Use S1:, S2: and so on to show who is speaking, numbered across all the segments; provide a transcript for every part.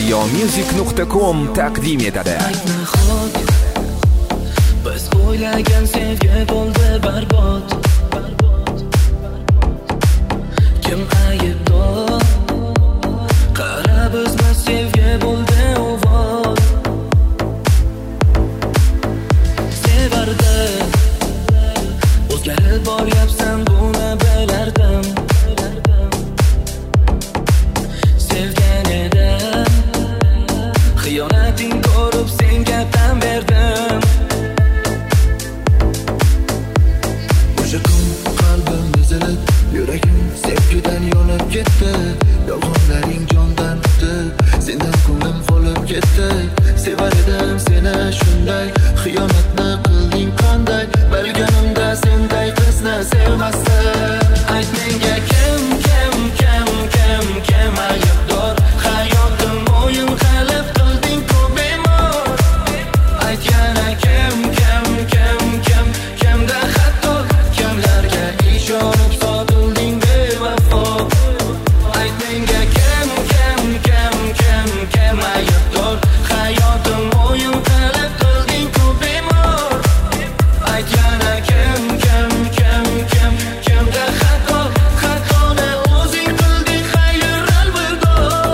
S1: ziyomusic.com taqdim etadi.
S2: Biz o'ylagan sevgi bo'ldi barbod. Kim aybdor? Qara bizmas sevgi bo'ldi uvod. Sevardi, o'zgarib boryapsan buni bilardim. Sevgan edim, xiyonating ko'rib senga tan berdim. O'sha kun qalbim ezilib, yuragim sevgidan yonib ketdi. Yolg'onlaring jondan o'tdi, sendan ko'nglim qolib ketdi. Sevar edim seni shunday, xiyonatni qilding qanday? Bilganimda senday qizni sevmasdim. Ayt menga kim aybdor? Hayotim o'yin qilib qilding ku bemor. Ayt yana kimda xato? Kimlarga ishonib sotilding bevafo? Ayt menga kim aybdor? Hayotim o'yin qilib qilding ku bemor. Ayt yana kimda xato? Xatoni o'zing qilding, xayr alvido.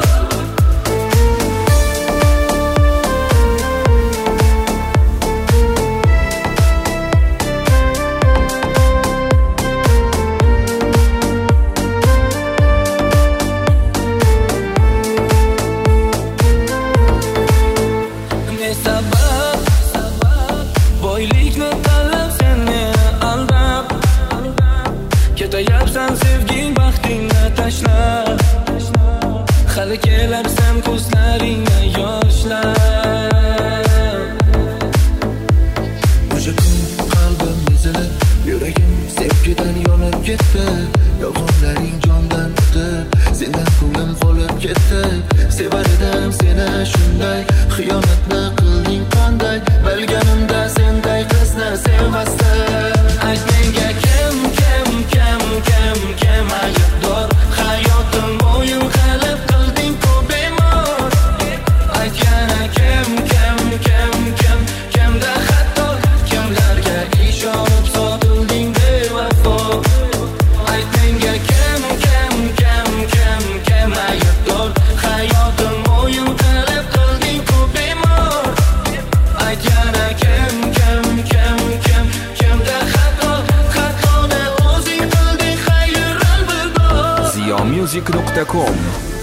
S2: Ne sabab boylikni tanlab sen meni aldab, ketayapsan sevging baxtingni tashlab. Hali kelarsan ko'zlaringga yoshlar. O'sha kun qalbim ezilib, yuragim sevgidan yonib ketdi. Yolg'onlaring jondan o'tdi, sendan ko'nglim qolib ketdi. Sevar edim seni shunday, xiyonatni qilding qanday? Bilganimda senday qizni sevmasdim. Ayt menga kim aybdor? Hayotim o'yin qilib qilding ku bemor. Ayt yana kimda xato? Kimlarga ishonib sotilding bevafo? Ayt menga kim aybdor? Hayotim o'yin qilib qilding ku bemor. Ayt yana kimda xato? Xatoni o'zing qilding, xayr alvido.
S1: ziyomusic.com